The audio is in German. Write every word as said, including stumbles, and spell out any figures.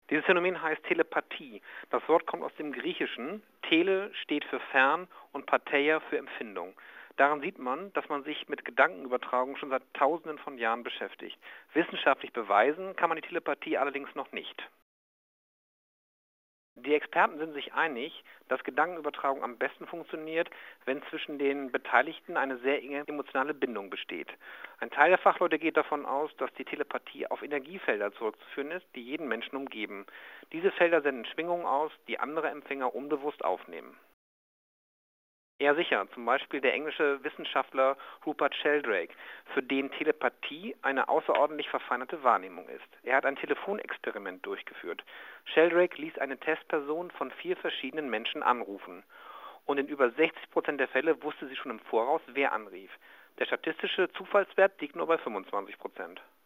Dieses Phänomen heißt Telepathie. Das Wort kommt aus dem Griechischen. Tele steht für fern und Patheia für Empfindung. Daran sieht man, dass man sich mit Gedankenübertragung schon seit Tausenden von Jahren beschäftigt. Wissenschaftlich beweisen kann man die Telepathie allerdings noch nicht. Die Experten sind sich einig, dass Gedankenübertragung am besten funktioniert, wenn zwischen den Beteiligten eine sehr enge emotionale Bindung besteht. Ein Teil der Fachleute geht davon aus, dass die Telepathie auf Energiefelder zurückzuführen ist, die jeden Menschen umgeben. Diese Felder senden Schwingungen aus, die andere Empfänger unbewusst aufnehmen. Ja, sicher. Zum Beispiel der englische Wissenschaftler Rupert Sheldrake, für den Telepathie eine außerordentlich verfeinerte Wahrnehmung ist. Er hat ein Telefonexperiment durchgeführt. Sheldrake ließ eine Testperson von vier verschiedenen Menschen anrufen. Und in über sechzig Prozent der Fälle wusste sie schon im Voraus, wer anrief. Der statistische Zufallswert liegt nur bei fünfundzwanzig Prozent.